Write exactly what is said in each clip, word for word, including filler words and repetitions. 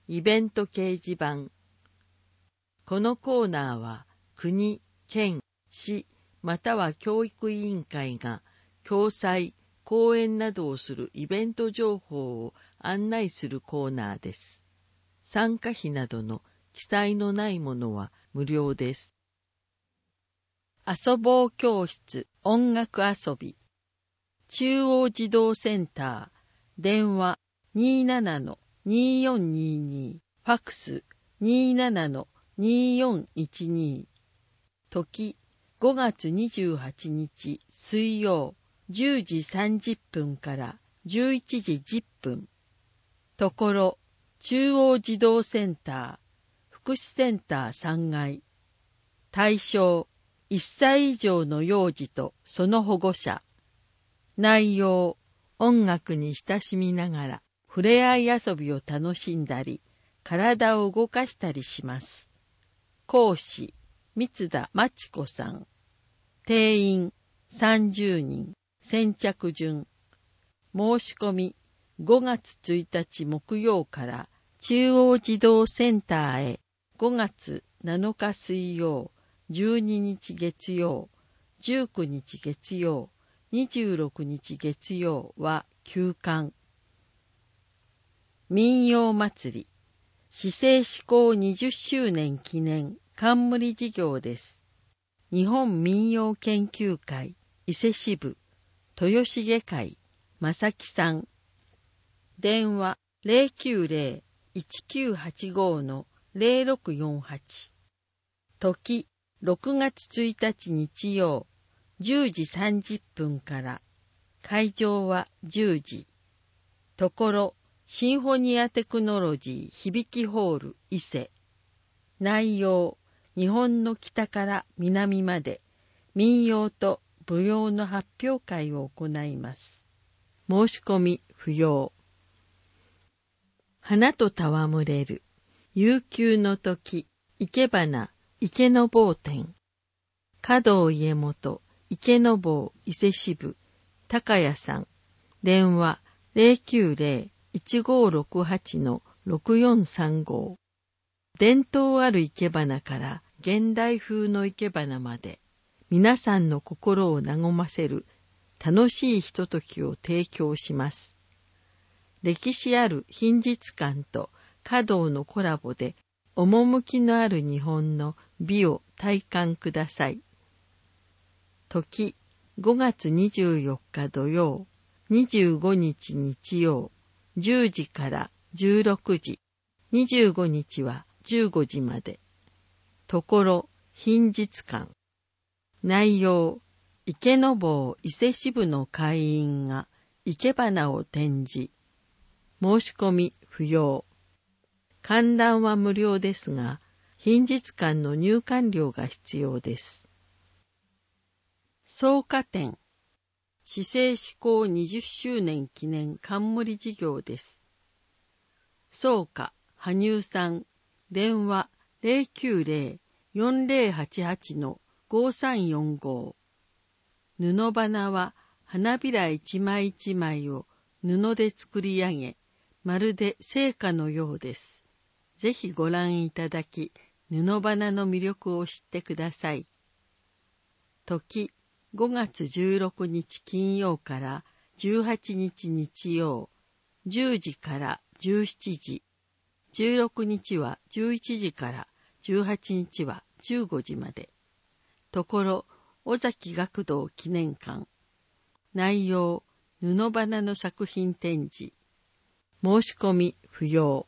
イベント掲示板。このコーナーは国、県、市、または教育委員会が共催、講演などをするイベント情報を案内するコーナーです。参加費などの記載のないものは無料です。遊ぼう教室音楽遊び。中央児童センター、電話 にーななのにーよんにーにー、ファクス にーななのにーよんいちにー。時、ごがつにじゅうはちにち水曜、じゅうじさんじゅっぷんからじゅういちじじゅっぷん。ところ、中央児童センター、福祉センターさんがい。対象、いっさい以上の幼児とその保護者。内容、音楽に親しみながら触れ合い遊びを楽しんだり、体を動かしたりします。講師、三田真知子さん。定員、さんじゅうにん。先着順。申し込み、ごがつついたち木曜から中央児童センターへ、ごがつなのか水曜、じゅうににち月曜、じゅうくにち月曜、にじゅうろくにち月曜は休館。民謡祭り、市政施行にじゅっしゅうねん記念冠事業です。日本民謡研究会伊勢支部豊重会正木さん。電話 ゼロきゅうゼロ いちきゅうはちご のゼロろくよんはち。時、ろくがつついたち日曜、じゅうじさんじゅっぷんから。会場はじゅうじ。ところ、シンフォニアテクノロジー響きホール伊勢。内容、日本の北から南まで民謡と舞踊の発表会を行います。申し込み不要。花と戯れる悠久の時、生け花池の坊店。華道家元池の坊伊勢支部高谷さん。電話 ゼロきゅうゼロ いちごろくはち のろくよんさんご。伝統ある生け花から現代風の生け花まで、皆さんの心を和ませる楽しいひとときを提供します。歴史ある品質館と華道のコラボで、趣のある日本の美を体感ください。時、ごがつにじゅうよっか土曜、にじゅうごにち日曜、じゅうじからじゅうろくじ、にじゅうごにちはじゅうごじまで。ところ、品質館。内容、池の坊伊勢支部の会員が生け花を展示。申し込み不要。観覧は無料ですが、品質館の入館料が必要です。草加展。市政施行にじゅっしゅうねん記念冠事業です。草加、羽生さん。電話 ゼロきゅうゼロ よんゼロはちはち のごさんよんご。布花は花びら一枚一枚を布で作り上げ、まるで生花のようです。ぜひご覧いただき、布花の魅力を知ってください。時、ごがつじゅうろくにち金曜からじゅうはちにち日曜、じゅうじからじゅうしちじ、じゅうろくにちはじゅういちじからじゅうはちにちはじゅうごじまで。ところ、尾崎学童記念館。内容、布花の作品展示。申し込み不要。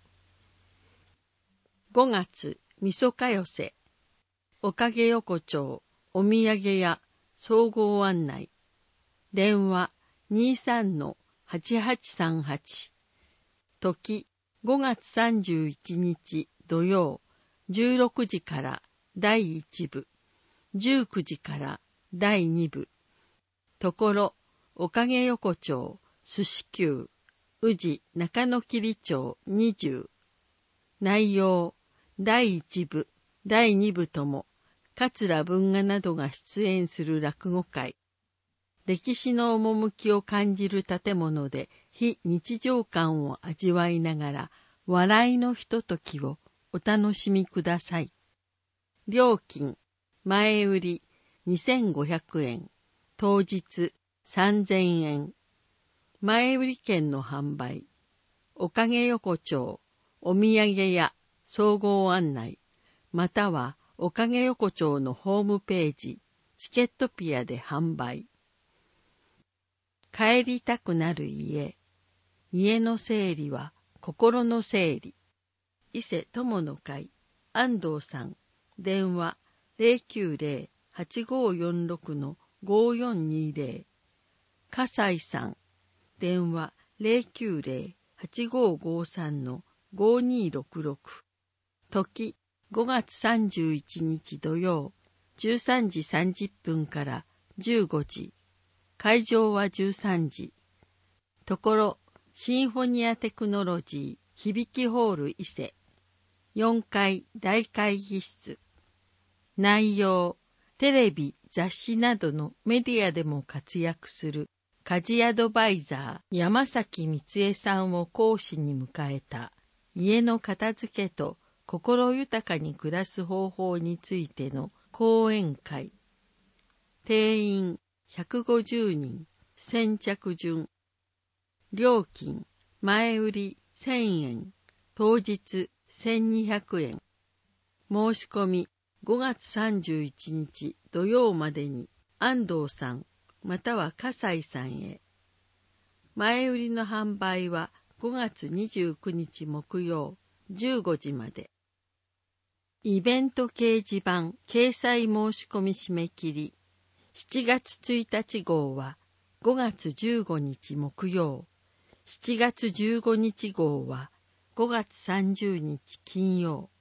ごがつ、みそか寄せ。おかげ横丁、お土産屋、総合案内。電話 にーさんのはちはちさんはち。時、ごがつさんじゅういちにち土曜、じゅうろくじからだいいちぶ、じゅうくじからだいにぶ。ところ、おかげ横丁、すしきゅう、宇治中野切町にじゅう。内容、だいいちぶ、だいにぶとも、桂文雅などが出演する落語会。歴史の趣を感じる建物で非日常感を味わいながら笑いのひとときをお楽しみください。料金、前売りにせんごひゃくえん、当日さんぜんえん。前売り券の販売、おかげ横丁、お土産屋、総合案内、またはおかげ横丁のホームページ、チケットピアで販売。帰りたくなる家。家の整理は心の整理。伊勢友の会、安藤さん。電話 ゼロきゅうゼロ はちごーよんろく ごーよんにーゼロ。笠井さん。電話 ゼロきゅうゼロ はちごーごーさん ごーにーろくろく。時ごがつさんじゅういちにち土曜、じゅうさんじさんじゅっぷんからじゅうごじ。会場はじゅうさんじ。ところ、シンフォニアテクノロジー響きホール伊勢。よんかい大会議室。内容、テレビ、雑誌などのメディアでも活躍する家事アドバイザー山崎光恵さんを講師に迎えた家の片付けと心豊かに暮らす方法についての講演会。定員ひゃくごじゅうにん、先着順。料金、前売りせんえん、当日せんにひゃくえん。申し込みごがつさんじゅういちにち土曜までに安藤さんまたは笠井さんへ。前売りの販売はごがつにじゅうくにち木曜じゅうごじまで。イベント掲示板掲載申し込み締め切り。しちがつついたち号はごがつじゅうごにち木曜。しちがつじゅうごにち号はごがつさんじゅうにち金曜。